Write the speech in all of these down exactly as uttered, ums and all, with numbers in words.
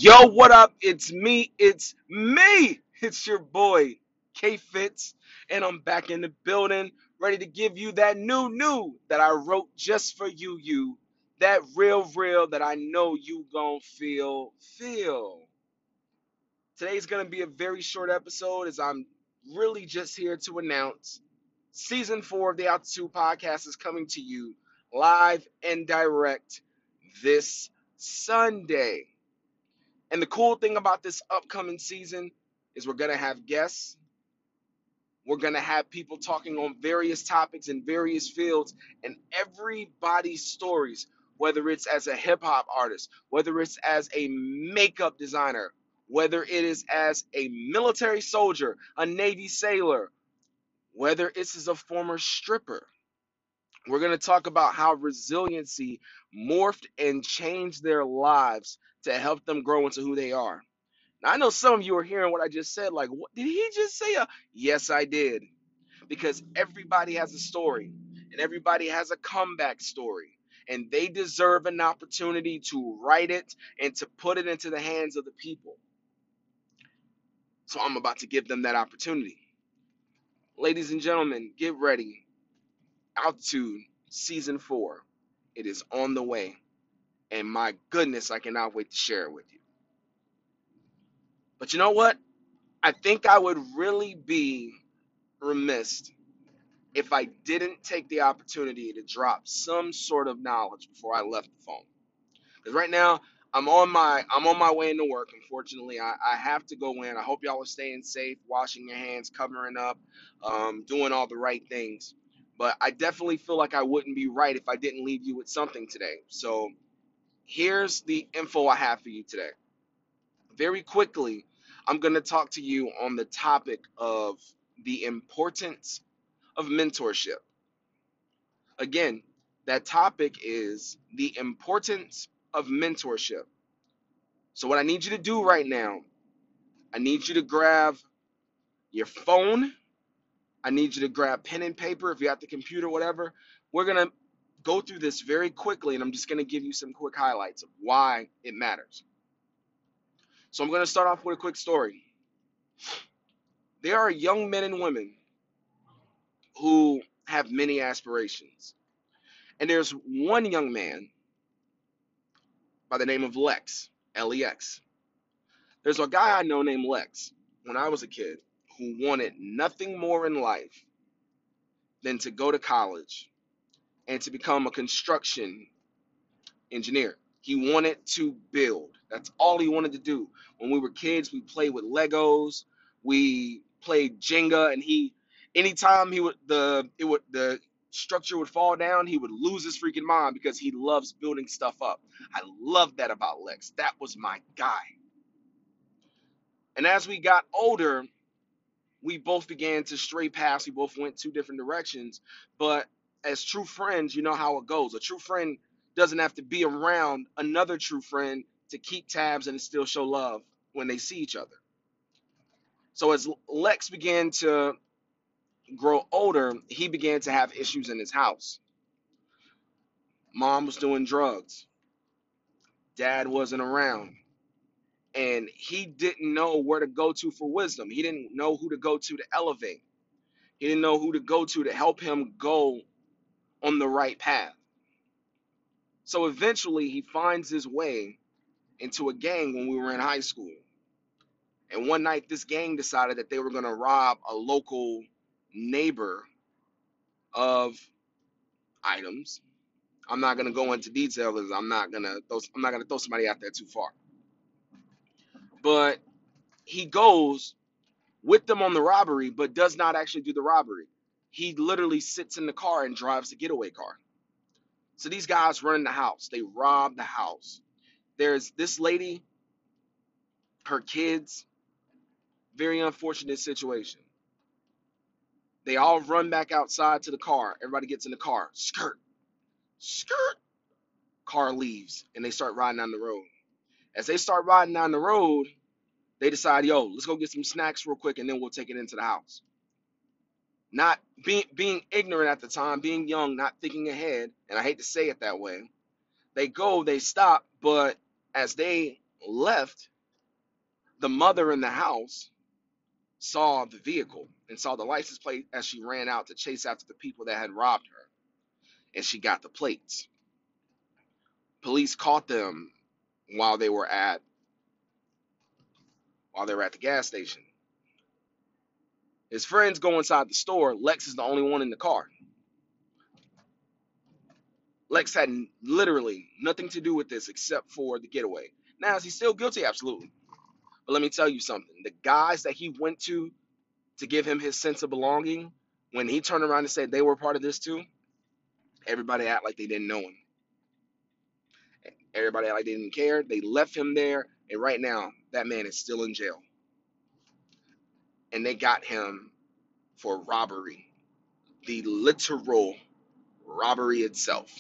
Yo, what up? It's me. It's me. It's your boy, K Fitz, and I'm back in the building, ready to give you that new new that I wrote just for you, you. That real, real that I know you gon' feel, feel. Today's gonna be a very short episode as I'm really just here to announce season four of the Altitude Podcast is coming to you live and direct this Sunday. And the cool thing about this upcoming season is we're going to have guests. We're going to have people talking on various topics in various fields, and everybody's stories, whether it's as a hip hop artist, whether it's as a makeup designer, whether it is as a military soldier, a Navy sailor, whether it's as a former stripper. We're going to talk about how resiliency morphed and changed their lives to help them grow into who they are. Now, I know some of you are hearing what I just said, like, what did he just say? Uh, yes, I did. Because everybody has a story, and everybody has a comeback story, and they deserve an opportunity to write it and to put it into the hands of the people. So I'm about to give them that opportunity. Ladies and gentlemen, get ready. Altitude Season four. It is on the way. And my goodness, I cannot wait to share it with you. But you know what? I think I would really be remiss if I didn't take the opportunity to drop some sort of knowledge before I left the phone. Because right now I'm on my I'm on my way into work. Unfortunately, I, I have to go in. I hope y'all are staying safe, washing your hands, covering up, um, doing all the right things. But I definitely feel like I wouldn't be right if I didn't leave you with something today. So here's the info I have for you today. Very quickly, I'm going to talk to you on the topic of the importance of mentorship. Again, that topic is the importance of mentorship. So, what I need you to do right now, I need you to grab your phone. I need you to grab pen and paper if you're at the computer, whatever. We're going to go through this very quickly, and I'm just going to give you some quick highlights of why it matters. So, I'm going to start off with a quick story. There are young men and women who have many aspirations. And there's one young man by the name of Lex, L E X. There's a guy I know named Lex when I was a kid who wanted nothing more in life than to go to college and to become a construction engineer. He wanted to build. That's all he wanted to do. When we were kids, we played with Legos. We played Jenga, and he, anytime he would the it would the structure would fall down, he would lose his freaking mind because he loves building stuff up. I love that about Lex. That was my guy. And as we got older, we both began to stray paths. We both went two different directions. But as true friends, you know how it goes. A true friend doesn't have to be around another true friend to keep tabs and still show love when they see each other. So as Lex began to grow older, he began to have issues in his house. Mom was doing drugs. Dad wasn't around. And he didn't know where to go to for wisdom. He didn't know who to go to to elevate. He didn't know who to go to to help him go on the right path. So eventually he finds his way into a gang when we were in high school. And one night this gang decided that they were going to rob a local neighbor of items. I'm not going to go into detail because I'm not going to I'm not going to throw somebody out there too far. But he goes with them on the robbery but does not actually do the robbery. He literally sits in the car and drives the getaway car. So these guys run in the house. They rob the house. There's this lady, her kids, very unfortunate situation. They all run back outside to the car. Everybody gets in the car. Skirt, skirt. Car leaves, and they start riding down the road. As they start riding down the road, they decide, yo, let's go get some snacks real quick, and then we'll take it into the house. Not being being ignorant at the time, being young, not thinking ahead, and I hate to say it that way. They go, they stop, but as they left, The mother in the house saw the vehicle and saw the license plate as she ran out to chase after the people that had robbed her, and she got the plates. Police caught them while they were at while they were at the gas station. His friends go inside the store. Lex is the only one in the car. Lex had literally nothing to do with this except for the getaway. Now, is he still guilty? Absolutely. But let me tell you something. The guys that he went to to give him his sense of belonging, when he turned around and said they were part of this too, everybody act like they didn't know him. Everybody act like they didn't care. They left him there, and right now, that man is still in jail. And they got him for robbery, the literal robbery itself.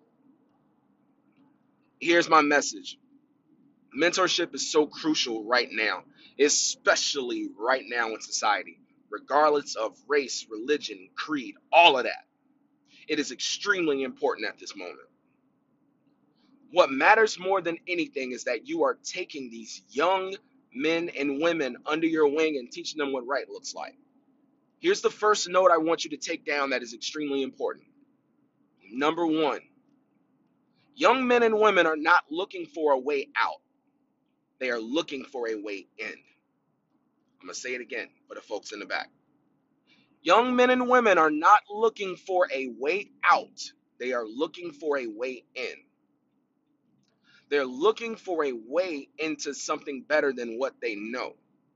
Here's my message. Mentorship is so crucial right now, especially right now in society, regardless of race, religion, creed, all of that. It is extremely important at this moment. What matters more than anything is that you are taking these young men and women under your wing and teaching them what right looks like. Here's the first note I want you to take down that is extremely important. Number one, young men and women are not looking for a way out. They are looking for a way in. I'm going to say it again for the folks in the back. Young men and women are not looking for a way out. They are looking for a way in. They're looking for a way into something better than what they know.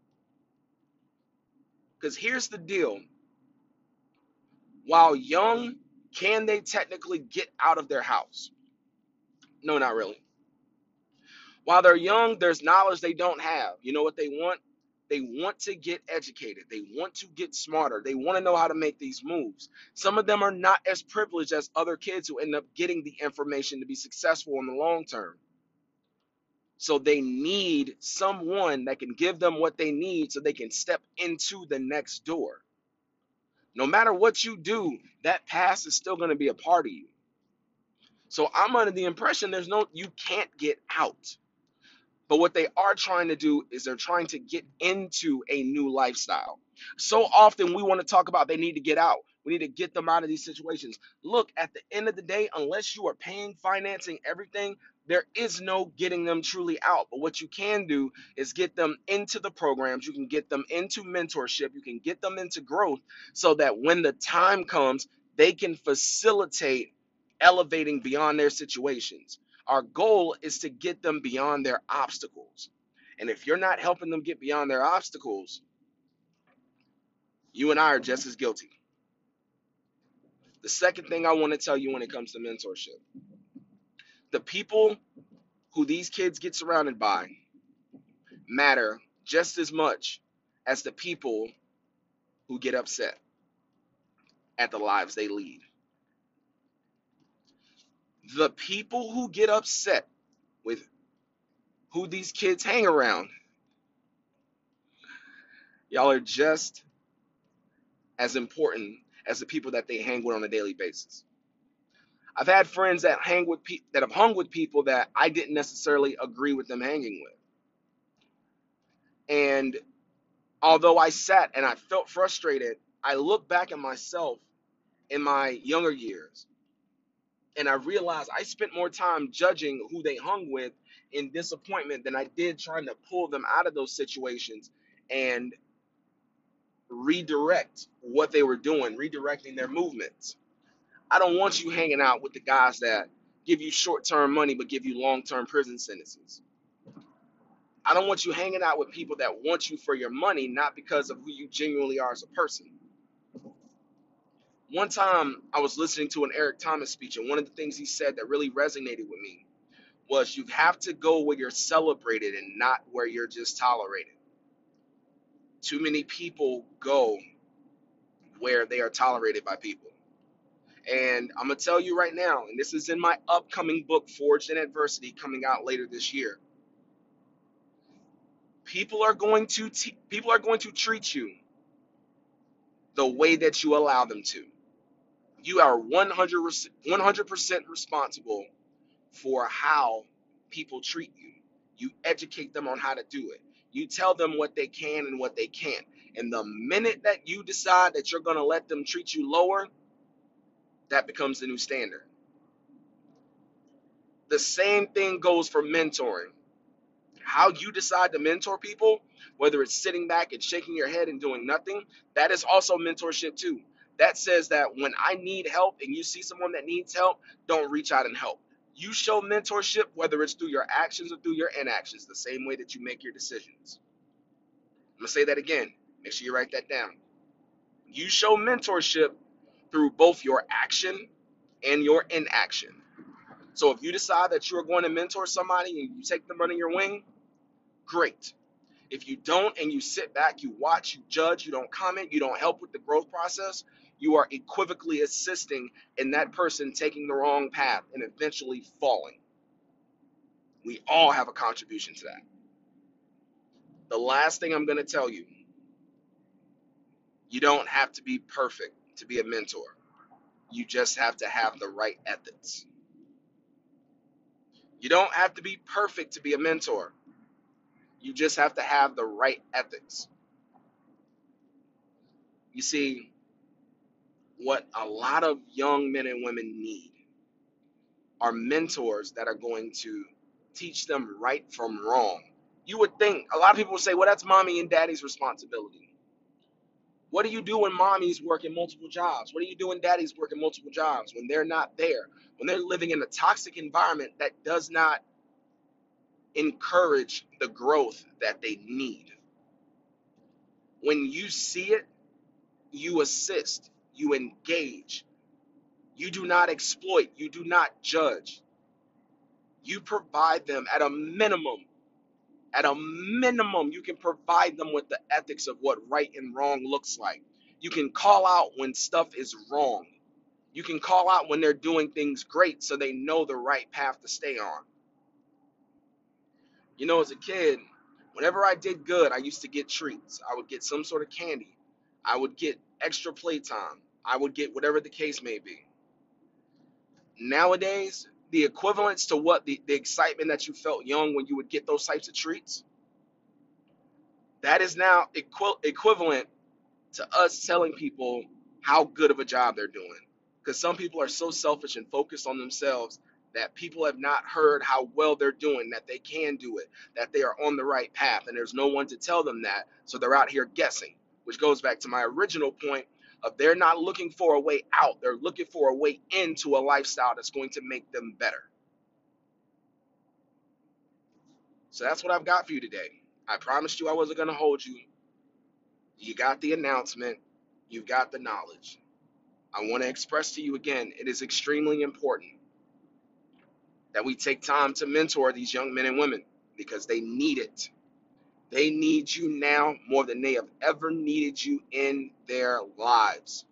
Because here's the deal. While young, can they technically get out of their house? No, not really. While they're young, there's knowledge they don't have. You know what they want? They want to get educated. They want to get smarter. They want to know how to make these moves. Some of them are not as privileged as other kids who end up getting the information to be successful in the long term. So they need someone that can give them what they need so they can step into the next door. No matter what you do, that past is still going to be a part of you. So I'm under the impression there's no, you can't get out. But what they are trying to do is they're trying to get into a new lifestyle. So often we want to talk about they need to get out. We need to get them out of these situations. Look, at the end of the day, unless you are paying, financing, everything, there is no getting them truly out. But what you can do is get them into the programs. You can get them into mentorship. You can get them into growth so that when the time comes, they can facilitate elevating beyond their situations. Our goal is to get them beyond their obstacles. And if you're not helping them get beyond their obstacles, you and I are just as guilty. The second thing I want to tell you when it comes to mentorship, the people who these kids get surrounded by matter just as much as the people who get upset at the lives they lead. The people who get upset with who these kids hang around, y'all are just as important as the people that they hang with on a daily basis. I've had friends that hang with pe- that have hung with people that I didn't necessarily agree with them hanging with. And although I sat and I felt frustrated, I look back at myself in my younger years and I realized I spent more time judging who they hung with in disappointment than I did trying to pull them out of those situations and redirect what they were doing, redirecting their movements. I don't want you hanging out with the guys that give you short-term money but give you long-term prison sentences. I don't want you hanging out with people that want you for your money, not because of who you genuinely are as a person. One time I was listening to an Eric Thomas speech, and one of the things he said that really resonated with me was you have to go where you're celebrated and not where you're just tolerated. Too many people go where they are tolerated by people. And I'm going to tell you right now, and this is in my upcoming book, Forged in Adversity, coming out later this year. People are going to t- people are going to treat you the way that you allow them to. You are one hundred percent responsible for how people treat you. You educate them on how to do it. You tell them what they can and what they can't. And the minute that you decide that you're going to let them treat you lower, that becomes the new standard. The same thing goes for mentoring. How you decide to mentor people, whether it's sitting back and shaking your head and doing nothing, that is also mentorship too. That says that when I need help and you see someone that needs help, don't reach out and help. You show mentorship, whether it's through your actions or through your inactions, the same way that you make your decisions. I'm going to say that again. Make sure you write that down. You show mentorship through both your action and your inaction. So if you decide that you're going to mentor somebody and you take them under your wing, great. If you don't and you sit back, you watch, you judge, you don't comment, you don't help with the growth process, you are equivocally assisting in that person taking the wrong path and eventually falling. We all have a contribution to that. The last thing I'm going to tell you, you don't have to be perfect to be a mentor. You just have to have the right ethics. You don't have to be perfect to be a mentor. You just have to have the right ethics. You see, what a lot of young men and women need are mentors that are going to teach them right from wrong. You would think, a lot of people would say, well, that's mommy and daddy's responsibility. What do you do when mommy's working multiple jobs? What do you do when daddy's working multiple jobs? When they're not there, when they're living in a toxic environment that does not encourage the growth that they need. When you see it, you assist, you engage. You do not exploit, you do not judge. You provide them at a minimum. At a minimum, you can provide them with the ethics of what right and wrong looks like. You can call out when stuff is wrong. You can call out when they're doing things great so they know the right path to stay on. You know, as a kid, whenever I did good, I used to get treats. I would get some sort of candy. I would get extra playtime. I would get whatever the case may be. Nowadays, the equivalence to what the, the excitement that you felt young when you would get those types of treats, that is now equi- equivalent to us telling people how good of a job they're doing. Because some people are so selfish and focused on themselves that people have not heard how well they're doing, that they can do it, that they are on the right path, and there's no one to tell them that, so they're out here guessing, which goes back to my original point of they're not looking for a way out, they're looking for a way into a lifestyle that's going to make them better. So that's what I've got for you today. I promised you I wasn't going to hold you. You got the announcement. You've got the knowledge. I want to express to you again, it is extremely important that we take time to mentor these young men and women because they need it. They need you now more than they have ever needed you in their lives.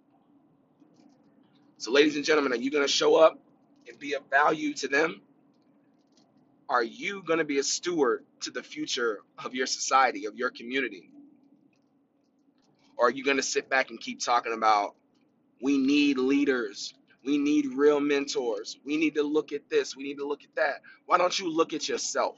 So, ladies and gentlemen, are you going to show up and be of value to them? Are you going to be a steward to the future of your society, of your community? Or are you going to sit back and keep talking about, we need leaders, we need real mentors, we need to look at this, we need to look at that? Why don't you look at yourself?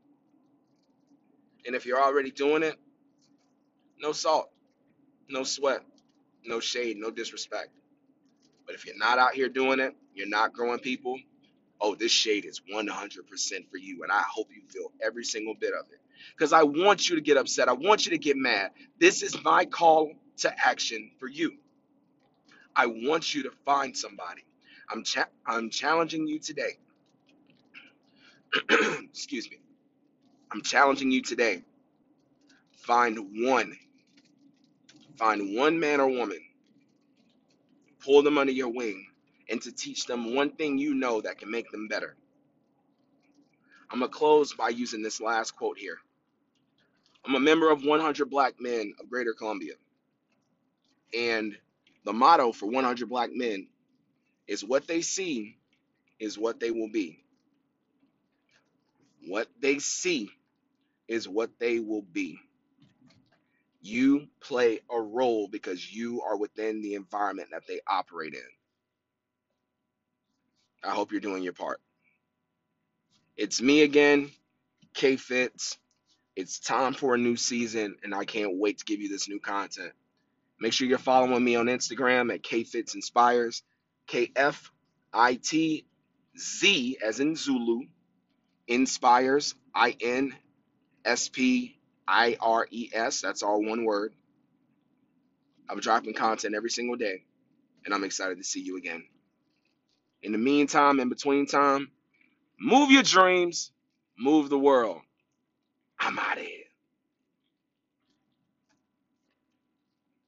And if you're already doing it, no salt, no sweat, no shade, no disrespect. But if you're not out here doing it, you're not growing people, oh, this shade is one hundred percent for you. And I hope you feel every single bit of it. Because I want you to get upset. I want you to get mad. This is my call to action for you. I want you to find somebody. I'm cha- I'm challenging you today. Excuse me. I'm challenging you today. Find one. Find one man or woman. Pull them under your wing and to teach them one thing you know that can make them better. I'm going to close by using this last quote here. I'm a member of one hundred Black Men of Greater Columbia. And the motto for one hundred Black Men is what they see is what they will be. What they see is what they will be. You play a role because you are within the environment that they operate in. I hope you're doing your part. It's me again, K Fitz. It's time for a new season, and I can't wait to give you this new content. Make sure you're following me on Instagram at KFitsInspires, K F I T Z as in Zulu, Inspires, I N S P I R E S. That's all one word. I'm dropping content every single day, and I'm excited to see you again. In the meantime, in between time, move your dreams, move the world. I'm out of here.